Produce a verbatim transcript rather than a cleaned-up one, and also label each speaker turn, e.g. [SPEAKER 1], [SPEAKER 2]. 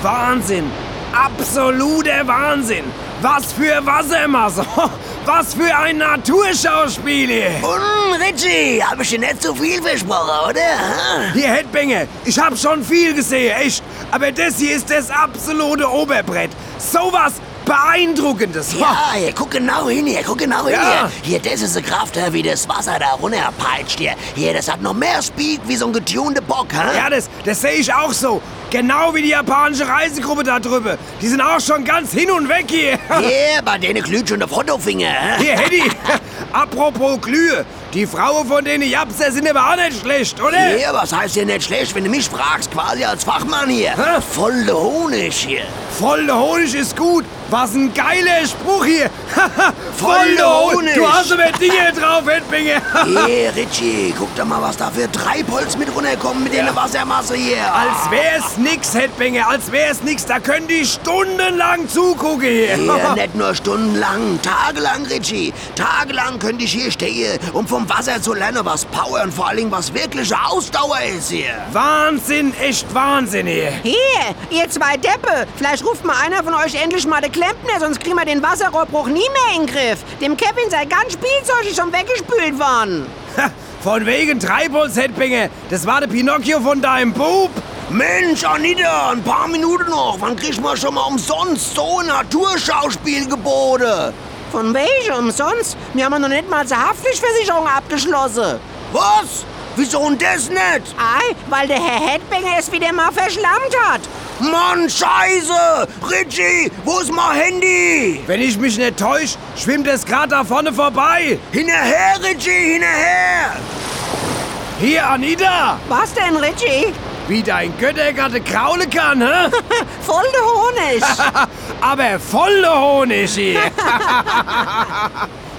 [SPEAKER 1] Wahnsinn! Absoluter Wahnsinn! Was für Wassermasse! Was für ein Naturschauspiel hier!
[SPEAKER 2] Und Richie, hab ich dir nicht zu viel versprochen, oder?
[SPEAKER 1] Hier, Headbanger, ich hab schon viel gesehen, echt. Aber das hier ist das absolute Oberbrett. Sowas Beeindruckendes.
[SPEAKER 2] Ja, hier, guck genau hin, hier, guck genau hin,
[SPEAKER 1] Ja.
[SPEAKER 2] hier. Hier, das ist eine Kraft, wie das Wasser da runterpeitscht, hier. Hier, das hat noch mehr Speed wie so ein getunter Bock, hä?
[SPEAKER 1] Ja, das, das sehe ich auch so. Genau wie die japanische Reisegruppe da drüben. Die sind auch schon ganz hin und weg hier.
[SPEAKER 2] Hier, bei denen glüht schon der Fotofinger, hä?
[SPEAKER 1] Hier, Hedy, apropos Glühe. Die Frauen, von denen ich hab's, sind aber auch nicht schlecht, oder?
[SPEAKER 2] Hier, was heißt hier nicht schlecht, wenn du mich fragst, quasi als Fachmann hier.
[SPEAKER 1] Hä?
[SPEAKER 2] Voll der Honig hier.
[SPEAKER 1] Voll der Honig ist gut. Was ein geiler Spruch hier.
[SPEAKER 2] Voll der Honig.
[SPEAKER 1] Du hast aber Dinge drauf, Headbanger.
[SPEAKER 2] Hier, Richie, guck doch mal, was da für Treibholz mit runterkommen mit der Wassermasse hier.
[SPEAKER 1] Als wär's nix, Headbanger, als wär's nix. Da können die stundenlang zugucken hier.
[SPEAKER 2] Hier, nicht nur stundenlang, tagelang, Richie. Tagelang könnte ich hier stehen, um vom Wasser zu lernen, was Power und vor allem was wirkliche Ausdauer ist hier.
[SPEAKER 1] Wahnsinn, echt Wahnsinn hier.
[SPEAKER 3] Hier, ihr zwei Deppe. Vielleicht ruft mal einer von euch endlich mal den Klempner, sonst kriegen wir den Wasserrohrbruch nie mehr in den Griff. Dem Kevin sei ganz Spielzeug ist schon weggespült worden.
[SPEAKER 1] Von wegen Treibholz, Headbanger. Das war der Pinocchio von deinem Bub.
[SPEAKER 2] Mensch, Anita, ein paar Minuten noch. Wann kriegt man schon mal umsonst so ein Naturschauspiel geboten?
[SPEAKER 3] Von welchem umsonst? Wir haben noch nicht mal zur Haftpflichtversicherung abgeschlossen.
[SPEAKER 2] Was? Wieso denn das nicht?
[SPEAKER 3] Ei, weil der Herr Headbanger es wieder mal verschlammt hat.
[SPEAKER 2] Mann, Scheiße! Richie, wo ist mein Handy?
[SPEAKER 1] Wenn ich mich nicht täusche, schwimmt es gerade da vorne vorbei.
[SPEAKER 2] Hinterher, Richie, hinterher!
[SPEAKER 1] Hier, Anita.
[SPEAKER 3] Was denn, Richie?
[SPEAKER 1] Wie dein Göttergatte kraulen kann, hä?
[SPEAKER 3] Voll der Honig.
[SPEAKER 1] Aber voller Honig hier.